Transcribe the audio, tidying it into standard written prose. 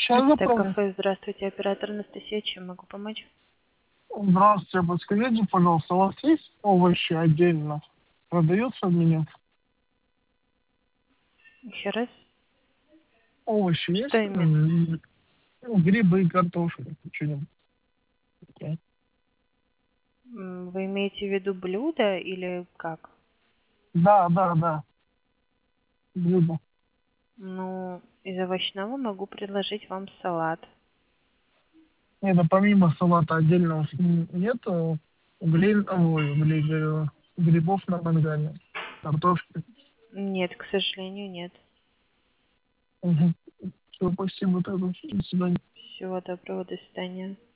Сейчас запомню. Кафе, здравствуйте, оператор Анастасия, чем могу помочь? Здравствуйте, подскажите, пожалуйста, у вас есть овощи отдельно? Продается в меню? Еще раз, Овощи есть? что именно? Ну, грибы, картошка, что-нибудь. такое. Вы имеете в виду блюдо или как? Да. Блюдо. Ну, из овощного могу предложить вам салат. Нет, а помимо салата отдельного нету говорю, грибов на мангале, картошки. Нет, к сожалению, нет. Угу. Все, спасибо, тогда. До свидания. Всего доброго, до свидания.